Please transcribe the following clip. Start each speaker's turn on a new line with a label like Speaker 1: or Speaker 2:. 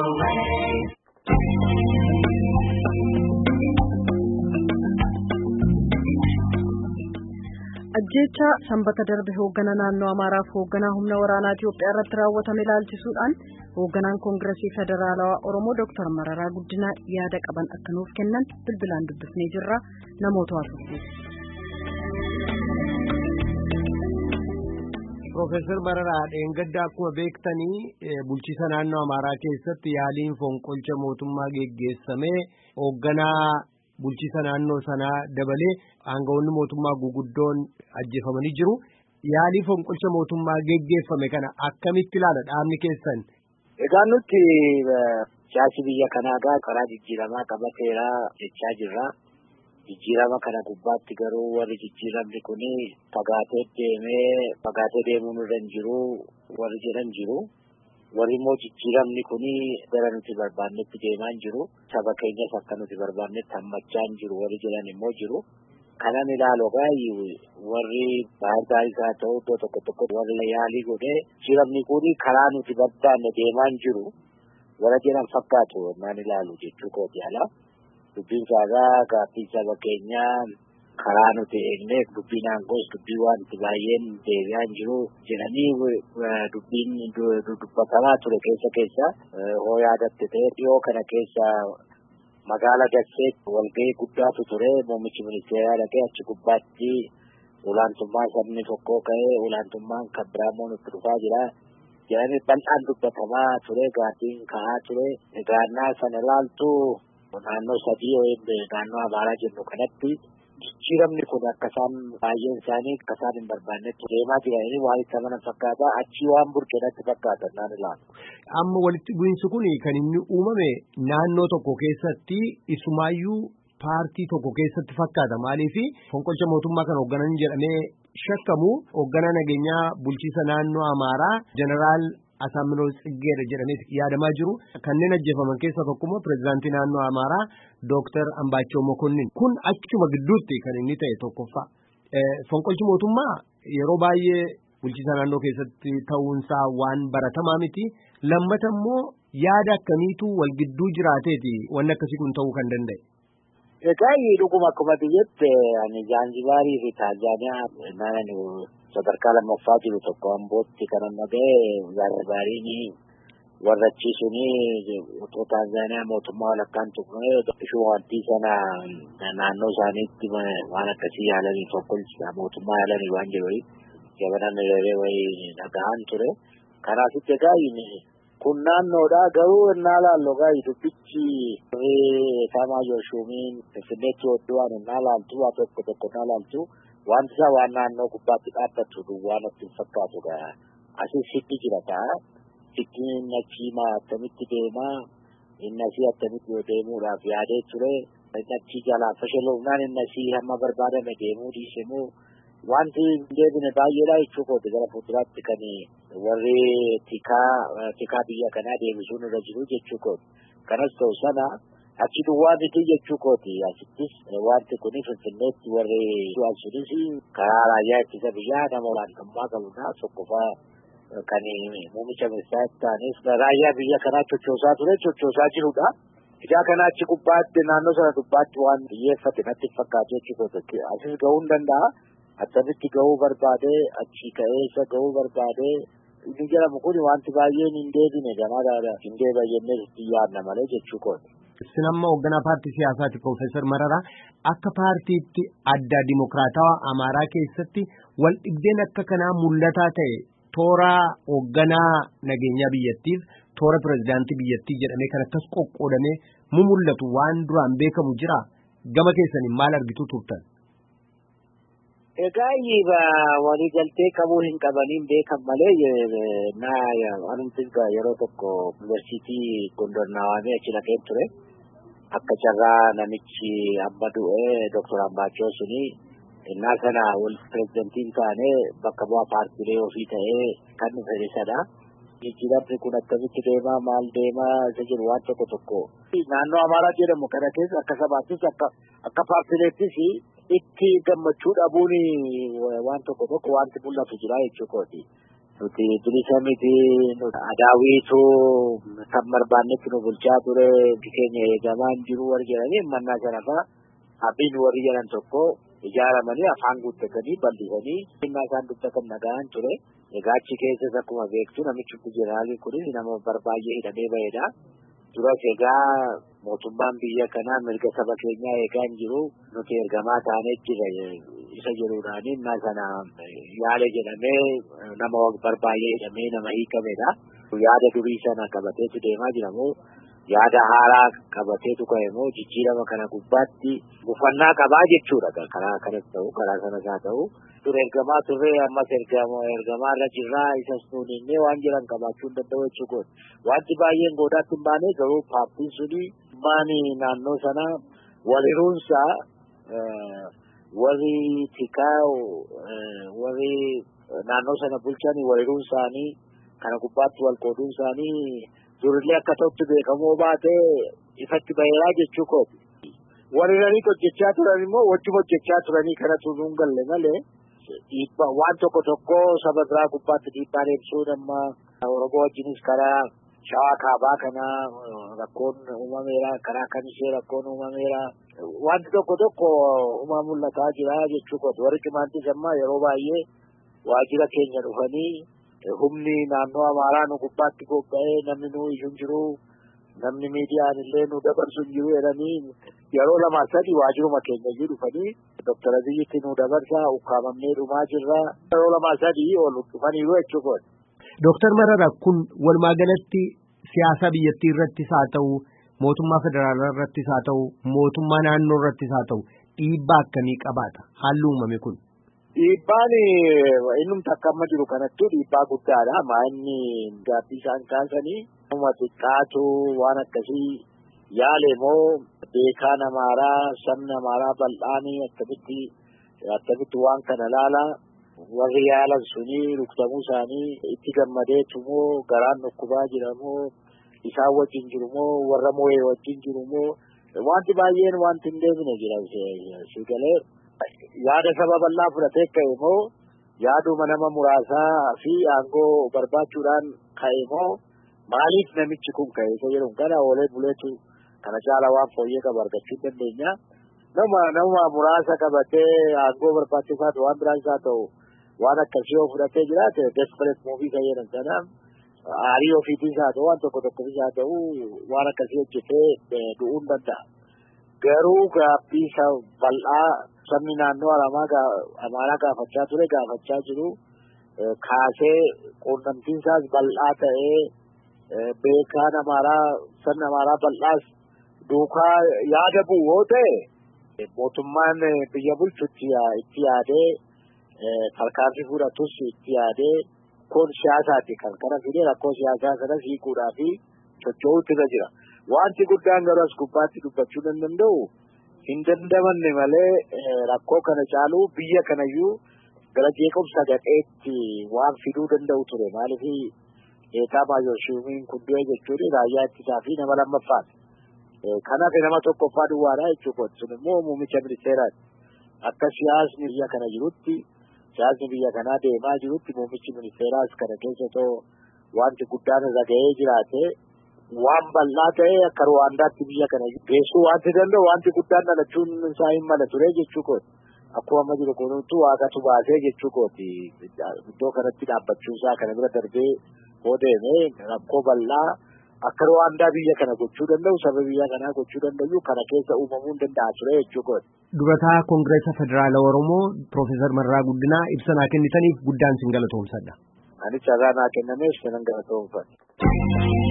Speaker 1: Ajjecha sanbata darbe hoogganaa naannoo Amaaraaf hoogganaa humna waraanaa Itiyoophiyaa irratti raawwatame ilaalchisuudhaan hoogganaan Koongireesii Federaalawaa Oromoo Dr. Mararaa Guddinaa yaada qaban akka nuuf kennan bilbilaan dubbisnee jirra. Namoota haasofsiisa.
Speaker 2: Profeesar Mararaa dheengaddaa akkuma beektanii bulchiisa naannoo Amaaraa keessatti yaaliin fonqolcha mootummaa geggeessamee hoogganaa bulchiisa naannoo sanaa dabalee aangawoonni mootummaa guguddoon ajjeefamanii jiru. Yaalii fonqolcha mootummaa geggeeffame kana akkamitti ilaala dhaabni keessan?
Speaker 3: Egaa nuti siyaasi biyya kanaa karaa jijjiiramaa qabateera jechaa jirra. Jijjiirama kana gubbaatti garuu warri jijjiiramni kun fagaatee deemuun irra hin jiru warri jedhan jiru. Warri immoo jijjiiramni kun gara nuti barbaannetti deemaa hin jiru. Saba keenyas akka nuti barbaannetti hammachaa hin jiru warri jedhan immoo jiru. Kanan ilaaloo warri baay'ee isaa ta'u iddoo tokko warri yaalii godhee jijjiiramni kun karaa nuti barbaanne deemaa hin jiru. Warra jedhan fakkaatu naan ilaalu jechuu kooti ala. Dubbiin isaa gaaffii saba keenyaa karaa nuti eegnee dubbiin aangoos dubbii wanti baay'een deebi'aa hin jiru jedhanii dubbiin dubbatamaa ture keessa hoo yaadatte ta'e dhiyoo kana keessa magaalaa Dassee walgahii guddaatu ture. Muummichi ministeeraa dhaqee achi gubbaatti olaantummaa sabni tokkoo ka'ee olaantummaan kan biraa immoo nutti dhufaa jira jedhanii bal'aan dubbatamaa ture. Gaaffiin ka'aa ture. Egaa sana ilaaltu naannoo sadii naannoo Amaaraa jennu kanatti jijjiiramni kun akkasaan baay'een isaanii akkasaan hin barbaannetti deemaa jiranii waan itti amanan fakkaata. Achii waan burqeenatti fakkaatan naan ilaalu.
Speaker 2: Amma walitti bu'iinsi kun kan inni uumame naannoo tokko keessatti isumaayyuu paartii tokko keessatti fakkaata. Maaliif fonqolcha mootummaa kan hoogganan jedhamee shakkamu hoogganaa nageenyaa bulchiisa naannoo Amaaraa Jeneraal Asaminoo Tsiggeedha jedhamee yaadamaa jiru. Kanneen ajjeefaman keessaa tokkummaa pireezidaantii naannoo Amaaraa Dr. Ambaachoo Mokonnin. Kun achuma gidduutti kan inni ta'e tokkoffaa. Fonqolchi mootummaa yeroo baay'ee bulchiisa naannoo keessatti ta'uunsaa waan baratamaa miti. Lammata immoo yaada akkamiitu wal gidduu jiraateeti wanni akkasii kun ta'uu kan danda'e.
Speaker 3: Egaa dhuguma akkuma biyyetti ani Jaanjibaarii fi Taanzaaniyaa sadarkaa lammaffaa jiru tokko Ambootti kan dhaga'e Jaanjibaariin warra achiisuni utoo Taanzaaniyaa mootummaa walakkaan tuqnee ishuu wanti sana naannoo isaaniitti waan akkasii yaalanii fonqolcha mootummaa yaalanii waan jiru jabanaan wayii dhaga'an ture. Kanaasitti egaa kun naannoodha garuu innaa laallu egaa dubbichi Taamaa Jooshuumiin Finfinneetti hodhuwaan innaa laaltu waa tokko innaa laaltu wanti isaa waan naannoo gubbaatti dhaabbattu duwwaa natti hin fakkaatu gaa. Asii sitti jira ta'a. Sitti inni achii attamitti deemaa inni asii attamitti yoo deemuudhaaf yaadee ture inni achii jalaa fashalofnaan inni asii hamma barbaadame deemuu dhiisemuu wanti deebine baay'eedha jechuu kooti gara fuulduraatti kan warri tikaa biyya kanaa deebisuun irra jiru jechuu kooti. Kanas ta'u sana achi duwwaa miti jechuu kooti. Asittis wanti kun Finfinneetti warri sunis karaa raayyaa ittisa biyyaa nama olaantummaa qabudha. Tokkoffaa kan muummicha ministeeraa ta'anis raayyaa biyya kanaa sochoosaa jirudha. Ijaa kana achi gubbaatti naannoo sana gubbaatti waan xiyyeeffate natti fakkaatu jechuu kooti. Asis ga'uu hin danda'a. Attamitti ga'uu barbaadee achi ka'eessa ga'uu barbaadee inni jedhamu kun wanti baay'een hin deebine ganaadha. Hin deebi'annee yaadna malee jechuu kooti.
Speaker 2: Sinamma hoogganaa paartii siyaasaati Profeesar Mararaa akka paartiitti adda dimokiraatawaa Amaaraa keessatti wal dhibdeen akka kanaa mul'ataa ta'e toora hoogganaa nageenyaa biyyattiif toora pireezidaantii biyyattii jedhamee kan akkas qoqqoodamee mul'atu waan duraan beekamu jira. Gama keessaniin maal argitu turtan?
Speaker 3: Egaa walii galtee qabuu hin qabaniin beekan malee anumtis yeroo tokko yuunivarsiitii Gondor naawwamee achi dhaqeen ture. Akka carraa namichi amma du'ee Dr. Ambaachoo suni innaa sana wal pireezidantiin taanee bakka bu'aa paartiilee ofii ta'ee kan nu fedhisadha. Jijjiiramni kun akkamitti deemaa maal deemaa isa jiru waan tokko naannoo Amaaraa jedhamu kana keessa akka sabaattis akka paartiileettis itti gammachuu dhabuun waan tokko wanti mul'atu jira jechuu kooti. nuti bilisa miti adaawiitu kan barbaannetti nu bulchaa ture keenya eegamaan jiru warri jedhanii mannaa sana fa'a abbiin warri jedhan tokko ijaaramanii afaan guuttatanii bal'isanii innaa isaan dubbatan nagaan ture. Egaa achi keessas akkuma beektu namichi jeneraaliin kunis nama barbaay'ee hidhamee ba'edha. Duras egaa mootummaan biyya kanaa mirga saba keenyaa eegaa hin jiru nuti ergamaa taanee jira isa jedhuudhaan innaa sana yaada jedhamee nama barbaay'ee hidhamee nama hiikamedha. Yaada durii sana qabateetu deemaa jira moo yaada haaraa qabateetu ka'e moo jijjiirama kana gubbaatti gufannaa qabaa jechuudha. Karaa kanas ta'u karaa sanas haa ta'u. Ture ergamaa turre ammas ergamaa irra jirraa isas nuuninnee waan jiran qabaachuu hin danda'u jechuudha. Wanti baay'een goodaatti hin baane garuu paartiin suni maani naannoo sana waliruunsaa warri tikaa warri naannoo sana bulchanii waliruunsaanii kana gubbaatti wal qooduun isaanii durillee akka ta'utti beekamoo baatee ifatti baheeraa jechuudha. Waliranii hojjechaa turan immoo wajjuma hojjechaa turanii kanatu nuun galle malee. Waan tokko saba biraa gubbaatti dhiibbaan ibsuu amma Oromoo wajjinis karaa shawaa kaabaa kana rakkoon uumameera karaa kanishee rakkoon uumameera wanti tokko uumaa mul'ataa jira jechuudha. Warri cimaantis amma yeroo baay'ee waajjira keenya dhufanii humni naannoo Amaaraa nu gubbaatti bobba'ee namni nu iyyuu jiru namni miidiyaan illee nu dabarsu hin jiru jedhanii yeroo lama sadi waajjiruma keenya iyyuu dhufanii Dr. Abiyyitti nu dabarsaa ukkaamamnee dhumaa jirra yeroo lama sadi ol dhufaniiru jechuudha.
Speaker 2: Dr. Mararaa kun walumaa galatti siyaasa biyyattii irrattis haa ta'u mootummaa federaalaa irrattis haa ta'u mootummaa naannoo irrattis haa ta'u dhiibbaa akkamii qabaata haalli uumame kun?
Speaker 3: Dhiibbaan innumti akka amma jiru kanatti dhiibbaa guddaadha. Maanni gaaffii isaan kaasanii nama xiqqaatu waan akkasii yaale moo beekaan Amaaraa sabni Amaaraa bal'aanii akkamitti waan kana laala warri yaalan suni rukutamuu isaanii itti gammadeetu moo garaan dhukkubaa jira moo isaan wajjin jiru moo warra moo'ee wajjin jiru moo wanti baay'een wanti hin deemine jira si galee. Yaada saba bal'aa fudhatee ka'e moo yaaduma nama muraasaa fi aangoo barbaachuudhaan ka'e moo maaliif namichi kun ka'e isa jedhu kana oolee buleetu kana caala waan fooyyee qabu argachuu dandeenya. Nama muraasa qabatee aangoo barbaachisaa ta'u waan biraan isaa ta'u waan akkasii yoo fudhatee jiraate desperate movie kan jedhan sana aarii ofiitis haa ta'u waan tokko isaa ta'u waan akkasii hojjetee du'uu hin danda'a. Garuu gaaffii bal'aa sabni naannoo Amaaraa gaafachaa ture gaafachaa jiru kaasee quunnamtiin isaas bal'aa ta'ee beekaan Amaaraa sabni Amaaraa bal'aas duukaa yaada bu'u yoo ta'e mootummaan biyya bulchu itti yaadee tarkaanfii fudhatus itti yaadee kun siyaasaati kan kana fidee rakkoo siyaasaa sanas hiikuudhaa fi socho'uutti irra jira. Wanti guddaan garuu as gubbaatti dubbachuu danda'u hin dandamanne malee rakkoo kana caaluu biyya kanayyuu gara jeequmsa gadheetti waan fiduu danda'u ture. Maaliif eetaa maayorshuumiin kun du'e jechuun raayyaa ittisaa fi nama lammaffaati. Kanaaf nama tokkoffaa duwwaadha jechuudha. Sun immoo muummicha ministeeraati. Akka siyaasni biyya kana jirutti siyaasni biyya kanaa deemaa jirutti muummichi ministeeraas kana keessa wanti guddaan irra ga'ee jiraate waan bal'aa ta'ee akka Ruwaandaatti biyya kana geessuu wanti danda'u wanti guddaan dhalachuun isaa hin mala ture jechuudha. Akkuma amma jiru kunuutu waaqatu baasee jechuudha. Iddoo kanatti dhaabbachuun isaa kana bira darbee hoo deemee rakkoo bal'aa akka Ruwaandaa biyya kana gochuu danda'u saba biyya kanaa gochuu danda'u kana keessa uumamuu hin danda'a ture jechuudha.
Speaker 2: Durataa Koongireesa Federaala Oromoo Piroofeesar Mararaa Guddinaa ibsa naa kennitaniif guddaan sin galatoomsadha.
Speaker 3: Ani carraa naa kennameef sinan galatoomfadha.